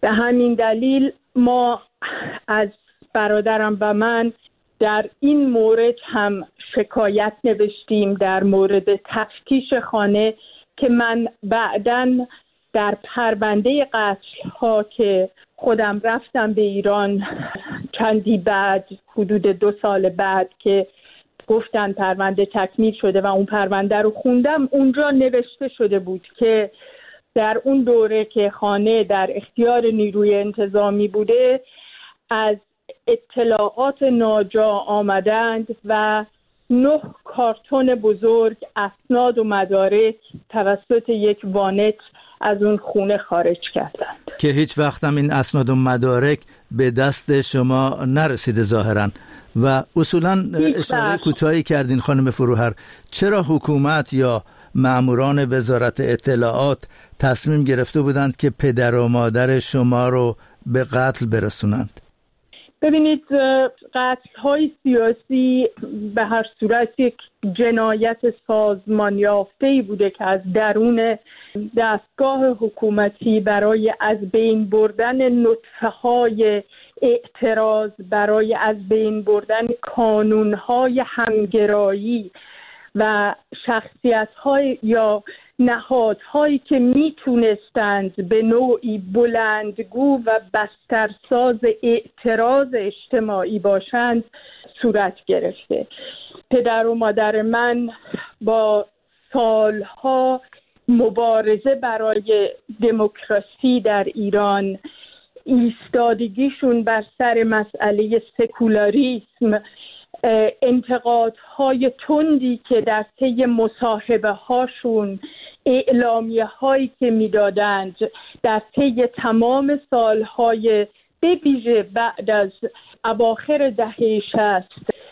به همین دلیل ما از برادرم و من در این مورد هم شکایت نوشتیم در مورد تفتیش خانه که من بعداً در پرونده قتل ها که خودم رفتم به ایران چندی بعد، حدود 2 سال بعد که گفتن پرونده تکمیل شده و اون پرونده رو خوندم، اونجا نوشته شده بود که در اون دوره که خانه در اختیار نیروی انتظامی بوده از اطلاعات ناجا آمدند و 9 کارتون بزرگ اسناد و مدارک توسط یک وانت از اون خونه خارج کردند که هیچ وقت هم این اسناد و مدارک به دست شما نرسیده ظاهراً. و اصولاً اشاره کوتاهی کردین خانم فروهر، چرا حکومت یا ماموران وزارت اطلاعات تصمیم گرفته بودند که پدر و مادر شما رو به قتل برسونند؟ ببینید، قتل‌های سیاسی به هر صورت یک جنایت سازمان یافته‌ای بوده که از درون دستگاه حکومتی برای از بین بردن نطفه‌های اعتراض، برای از بین بردن کانون‌های همگرایی و شخصیت‌های یا نهادهایی که میتونستند به نوعی بلندگو و بسترساز اعتراض اجتماعی باشند صورت گرفته. پدر و مادر من با سالها مبارزه برای دموکراسی در ایران، ایستادگیشون بر سر مسئله سکولاریسم، انتقادهای تندی که در طی مصاحبه هاشون، اعلامیه هایی که میدادند در طی تمام سالهای به ویژه بعد از اواخر دهه 60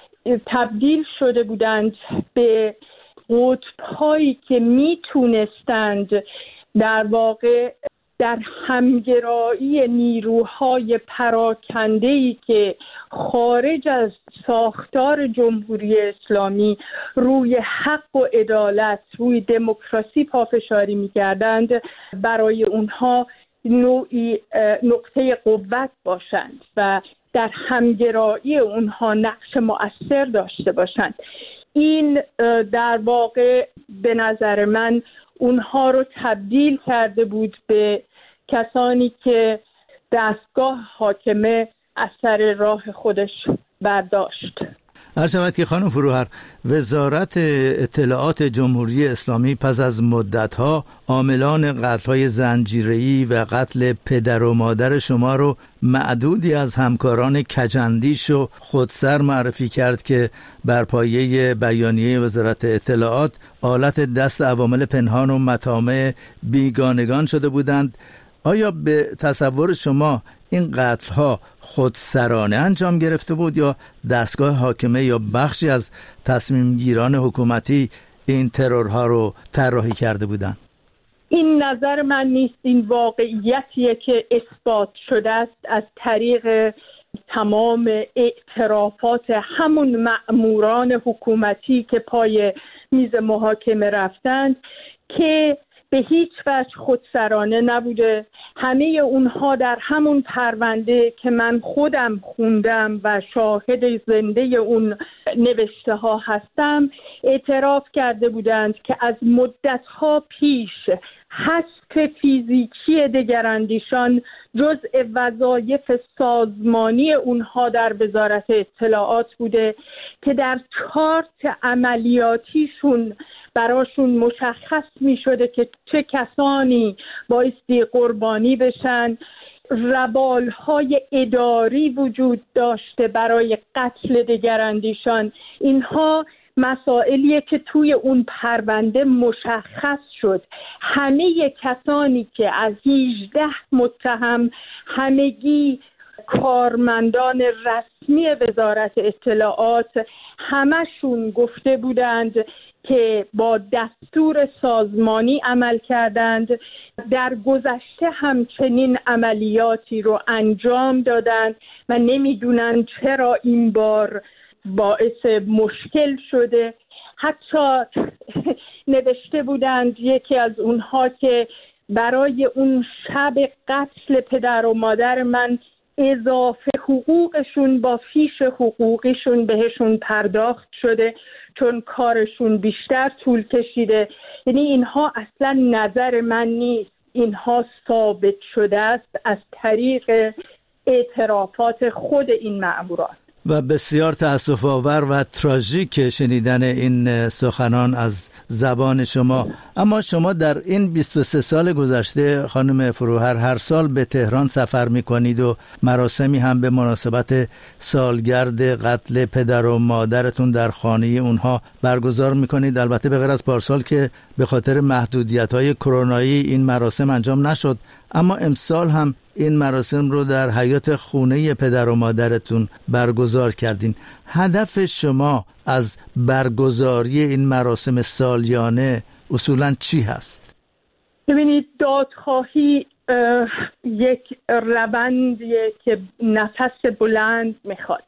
تبدیل شده بودند به قطب‌هایی که میتونستند در واقع در همگرایی نیروهای پراکنده‌ای که خارج از ساختار جمهوری اسلامی روی حق و عدالت، روی دموکراسی پافشاری می‌کردند، برای اونها نوعی نقطه قوت باشند و در همگرایی اونها نقش مؤثر داشته باشند. این در واقع به نظر من اونها رو تبدیل کرده بود به کسانی که دستگاه حاکمه از سر راه خودش برداشت. عرض شود که خانم فروهر، وزارت اطلاعات جمهوری اسلامی پس از مدت‌ها عاملان قتل‌های زنجیره‌ای و قتل پدر و مادر شما رو معدودی از همکاران کجندیش و خودسر معرفی کرد که بر پایه بیانیه وزارت اطلاعات آلت دست عوامل پنهان و مطامع بیگانگان شده بودند. آیا به تصور شما این قتل‌ها خودسرانه انجام گرفته بود یا دستگاه حاکمه یا بخشی از تصمیم گیران حکومتی این ترورها رو طراحی کرده بودند؟ این نظر من نیست، این واقعیتیه که اثبات شده است از طریق تمام اعترافات همون مأموران حکومتی که پای میز محاکمه رفتند که به هیچ وجه خودسرانه نبوده. همه اونها در همون پرونده که من خودم خوندم و شاهد زنده اون نوشته ها هستم اعتراف کرده بودند که از مدتها پیش حذف فیزیکی دگراندیشان جزء وظایف سازمانی اونها در وزارت اطلاعات بوده که در چارت عملیاتیشون براشون مشخص می شده که چه کسانی بایستی قربانی بشن. روالهای اداری وجود داشته برای قتل دگراندیشان. اینها مسائلیه که توی اون پرونده مشخص شد. همه کسانی که از 18 متهم همگی کارمندان رسمی وزارت اطلاعات همشون گفته بودند که با دستور سازمانی عمل کردند، در گذشته همچنین عملیاتی رو انجام دادند و نمیدونن چرا این بار باعث مشکل شده. حتی نوشته بودند یکی از اونها که برای اون شب قتل پدر و مادر من اضافه حقوقشون با فیش حقوقیشون بهشون پرداخت شده چون کارشون بیشتر طول کشیده. یعنی اینها اصلا نظر من نیست، اینها ثابت شده است از طریق اعترافات خود این مأموران. و بسیار تأسف آور و تراژیک شنیدن این سخنان از زبان شما. اما شما در این 23 سال گذشته خانم فروهر هر سال به تهران سفر می‌کنید و مراسمی هم به مناسبت سالگرد قتل پدر و مادرتون در خانه اونها برگزار می‌کنید. البته به غیر از پارسال که به خاطر محدودیت‌های کرونایی این مراسم انجام نشد، اما امسال هم این مراسم رو در حیاط خونه پدر و مادرتون برگزار کردین. هدف شما از برگزاری این مراسم سالیانه اصولاً چی هست؟ ببینید، دادخواهی یک روندیه که نفس بلند میخواد،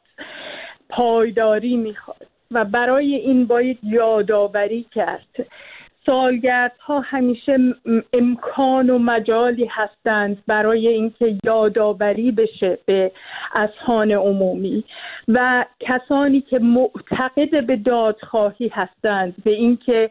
پایداری میخواد و برای این باید یادآوری کرد. سالگردها همیشه امکان و مجالی هستند برای اینکه یادآوری بشه به اذهان عمومی و کسانی که معتقد به دادخواهی هستند به اینکه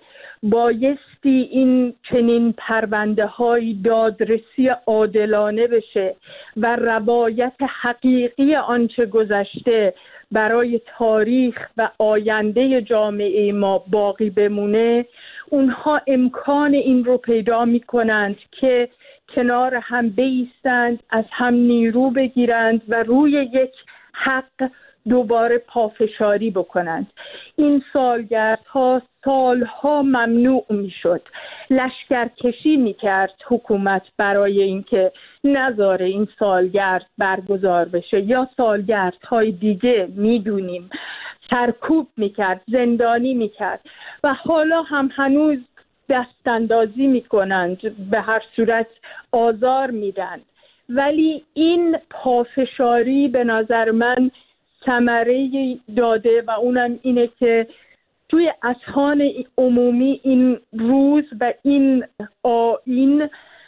بایستی این چنین پرونده های دادرسی عادلانه بشه و روایت حقیقی آنچه گذشته برای تاریخ و آینده جامعه ما باقی بمونه، اونها امکان این رو پیدا می کنند که کنار هم بایستند، از هم نیرو بگیرند و روی یک حق دوباره پافشاری بکنند. این سالگردها سالها ممنوع می شد، لشکرکشی می کرد حکومت برای اینکه نذاره این سالگرد برگزار بشه، یا سالگردهای دیگه میدونیم سرکوب میکرد، زندانی میکرد و حالا هم هنوز دستاندازی میکنند، به هر صورت آزار میدن. ولی این پافشاری به نظر من ثمره داده و اونم اینه که توی اذهان عمومی این روز و این آیین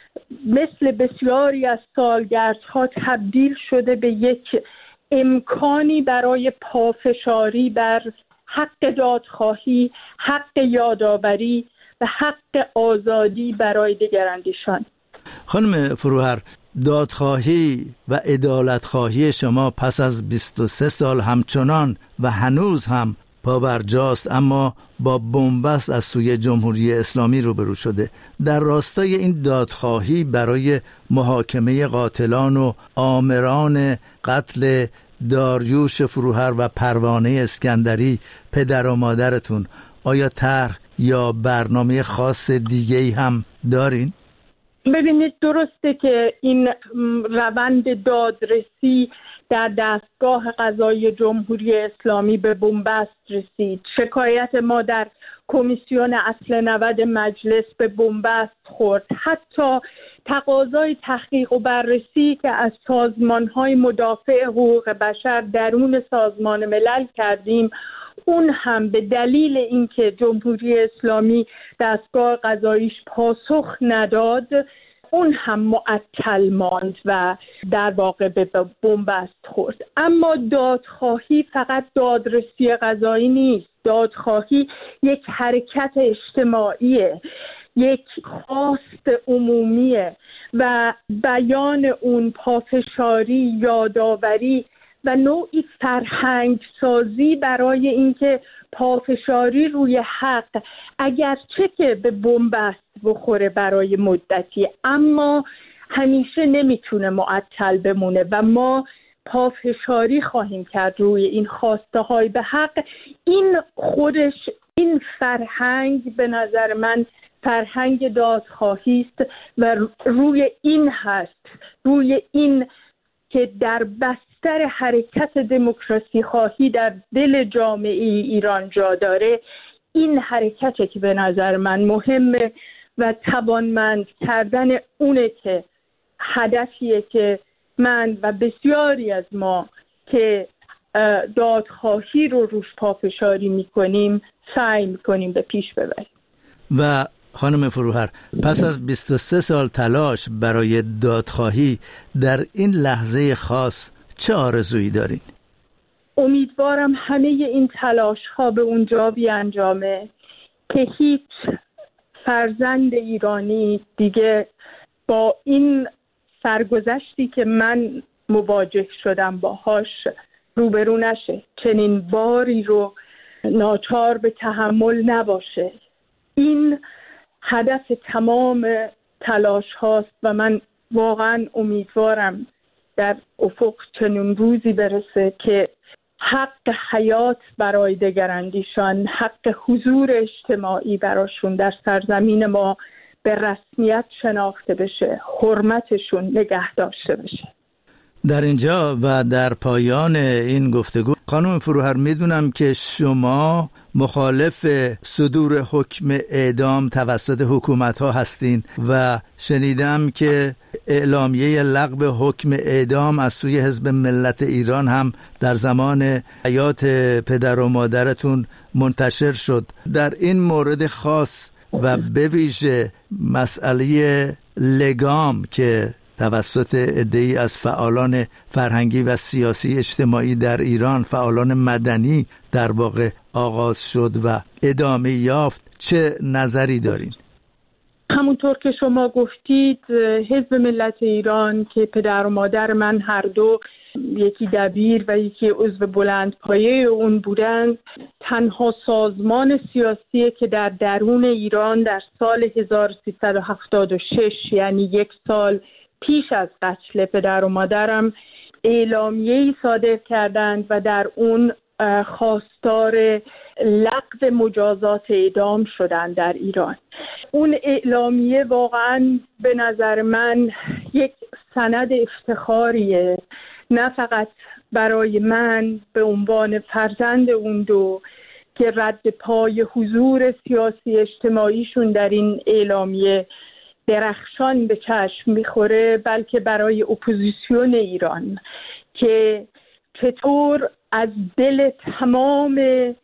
مثل بسیاری از سالگردها تبدیل شده به یک امکانی برای پافشاری بر حق دادخواهی، حق یادآوری و حق آزادی برای دگراندیشان. خانم فروهر، دادخواهی و عدالتخواهی شما پس از 23 سال همچنان و هنوز هم پابرجاست، اما با بنبست از سوی جمهوری اسلامی روبرو شده. در راستای این دادخواهی برای محاکمه قاتلان و آمران قتل داریوش فروهر و پروانه اسکندری پدر و مادرتون، آیا طرح یا برنامه خاص دیگه‌ای هم دارین؟ ببینید، درسته که این روند دادرسی در دستگاه قضایی جمهوری اسلامی به بنبست رسید. شکایت ما در کمیسیون اصل 90 مجلس به بنبست خورد. حتی تقاضای تحقیق و بررسی که از سازمان‌های مدافع حقوق بشر درون سازمان ملل کردیم، اون هم به دلیل اینکه جمهوری اسلامی دستگاه قضاییش پاسخ نداد، اون هم معطل ماند و در واقع به بنبست خورد. اما دادخواهی فقط دادرسی قضایی نیست. دادخواهی یک حرکت اجتماعیه، یک خواست عمومیه و بیان اون پافشاری، یادآوری و نوعی فرهنگ سازی برای اینکه پافشاری روی حق اگرچه که به بنبست بخوره برای مدتی، اما همیشه نمیتونه معطل بمونه و ما پافشاری خواهیم کرد روی این خواسته های به حق. این خودش، این فرهنگ به نظر من فرهنگ دادخواهی است و روی این هست، روی این که در بستر حرکت دموکراسی خواهی در دل جامعه ایران جا داره، این حرکتی که به نظر من مهمه و توانمند کردن اونه که هدفیه که من و بسیاری از ما که دادخواهی رو روش پافشاری میکنیم سعی میکنیم به پیش ببریم. و خانم فروهر، پس از 23 سال تلاش برای دادخواهی در این لحظه خاص چه آرزویی دارین؟ امیدوارم همه این تلاش ها به اونجا بیانجامه که هیچ فرزند ایرانی دیگه با این سرگذشتی که من مواجه شدم باهاش روبرو نشه، چنین باری رو ناچار به تحمل نباشه. این هدف تمام تلاش هاست و من واقعا امیدوارم در افق چنین روزی برسه که حق حیات برای دگراندیشان، حق حضور اجتماعی براشون در سرزمین ما به رسمیت شناخته بشه، حرمتشون نگه داشته بشه. در اینجا و در پایان این گفتگو خانم فروهر، میدونم که شما مخالف صدور حکم اعدام توسط حکومت ها هستین و شنیدم که اعلامیه لغو حکم اعدام از سوی حزب ملت ایران هم در زمان حیات پدر و مادرتون منتشر شد. در این مورد خاص و به ویژه مسئله لگام که توسط عده‌ای از فعالان فرهنگی و سیاسی اجتماعی در ایران، فعالان مدنی در واقع آغاز شد و ادامه یافت، چه نظری دارین؟ همونطور که شما گفتید، حزب ملت ایران که پدر و مادر من هر دو، یکی دبیر و یکی عضو بلندپایه اون بودند، تنها سازمان سیاسی که در درون ایران در سال 1376 یعنی 1 سال پیش از قتل پدر و مادرم اعلامیه‌ای صادر کردند و در اون خواستار لغو مجازات اعدام شدند در ایران. اون اعلامیه واقعا به نظر من یک سند افتخاریه، نه فقط برای من به عنوان فرزند اون دو که رد پای حضور سیاسی اجتماعیشون در این اعلامیه درخشان به چشم میخوره، بلکه برای اپوزیسیون ایران که چطور از دل تمام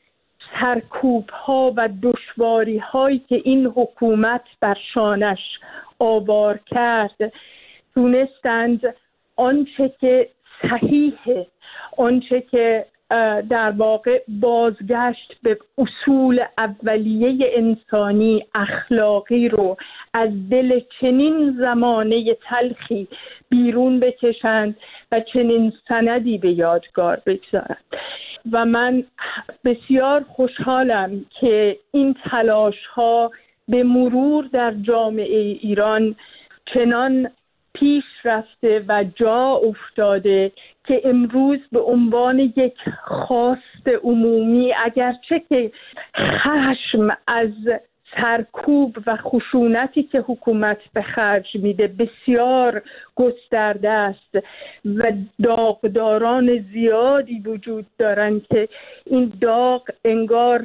سرکوب ها و دشواری هایی که این حکومت بر شانش آوار کرد تونستند آنچه که صحیحه، آنچه که در واقع بازگشت به اصول اولیه انسانی اخلاقی رو از دل چنین زمانه تلخی بیرون بکشند و چنین سندی به یادگار بگذارند. و من بسیار خوشحالم که این تلاش ها به مرور در جامعه ایران چنان پیش رفته و جا افتاده که امروز به عنوان یک خواست عمومی، اگرچه که خشم از سرکوب و خشونتی که حکومت به خرج میده بسیار گسترده است و داغداران زیادی وجود دارن که این داغ انگار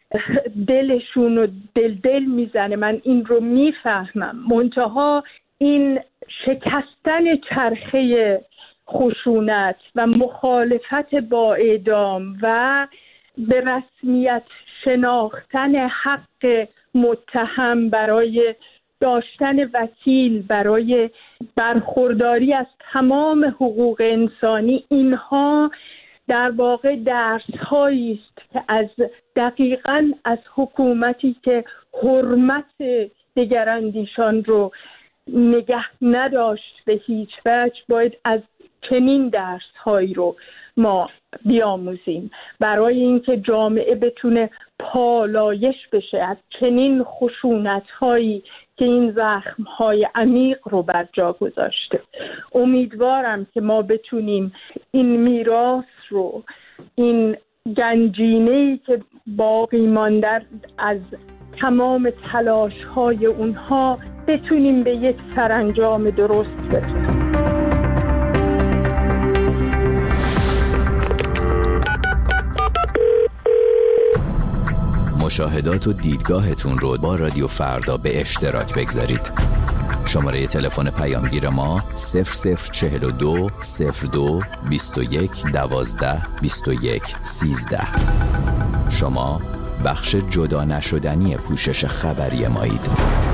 دلشون رو دل میزنه، من این رو میفهمم. منتها این شکستن چرخه خشونت و مخالفت با اعدام و به رسمیت شناختن حق متهم برای داشتن وکیل، برای برخورداری از تمام حقوق انسانی، اینها در واقع درس‌هایی است که از دقیقاً از حکومتی که حرمت دگراندیشان رو نگه نداشت به هیچ وجه باید از چنین درس‌هایی رو ما بیاموزیم برای اینکه جامعه بتونه پالایش بشه از چنین خشونت‌هایی که این زخم‌های عمیق رو بر جا گذاشته. امیدوارم که ما بتونیم این میراث رو، این گنجینه‌ای که باقی مانده از تمام تلاش‌های اونها، بتونیم به یک سرانجام درست برسیم. مشاهدات و دیدگاهتون رو با رادیو فردا به اشتراک بگذارید. شماره تلفن پیامگیر ما 0042 02 21 12 21 13. شما بخش جدا نشدنی پوشش خبری مایید.